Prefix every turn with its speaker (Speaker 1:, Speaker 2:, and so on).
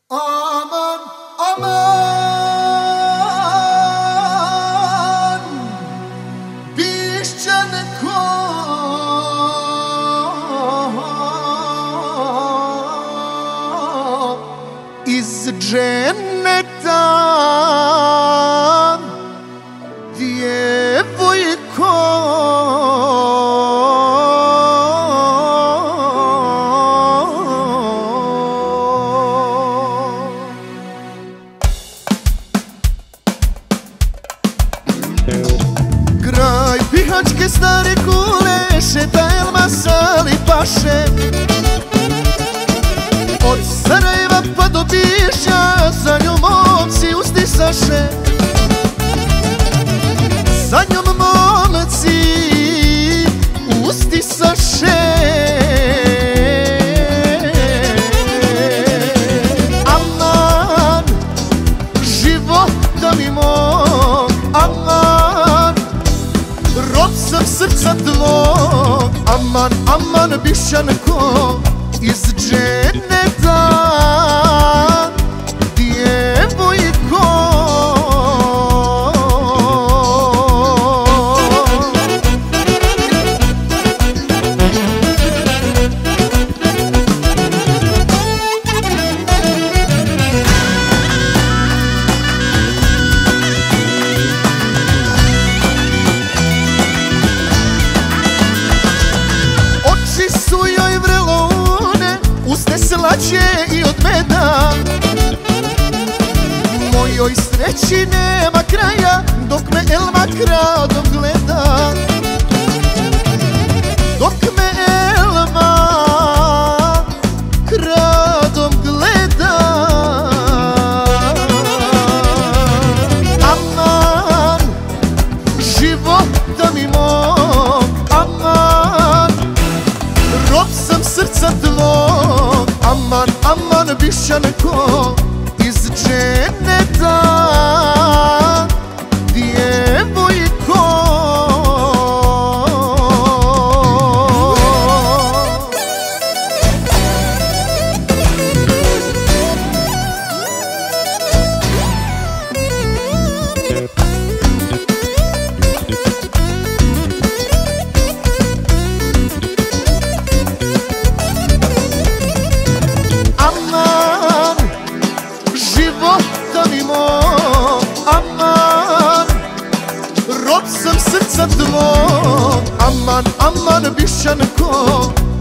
Speaker 1: Aman, aman, bišće neko iz dženeta, djevojko. Kraj Bihaćke stare kule šeta Elma Sali paše, od Sarajeva pa do Bišća za njom momci uzdisaše, za njom momci uzdisaše. Aman, života mi mog, aman, rob sam srca tvog, aman, aman, Bišćanko iz dženeta, djevojko. Su joj vrelune, usne slađe i od meda. Mojoj sreći nema kraja dok me Elma kradom gleda, dok me Elma kradom gleda. Aman, života mi mog, aman, rob sam srca tvog, aman, aman, Bišćanko iz dženeta, djevojko. Aman, rob sam srca tvog, aman, aman, Bišćanko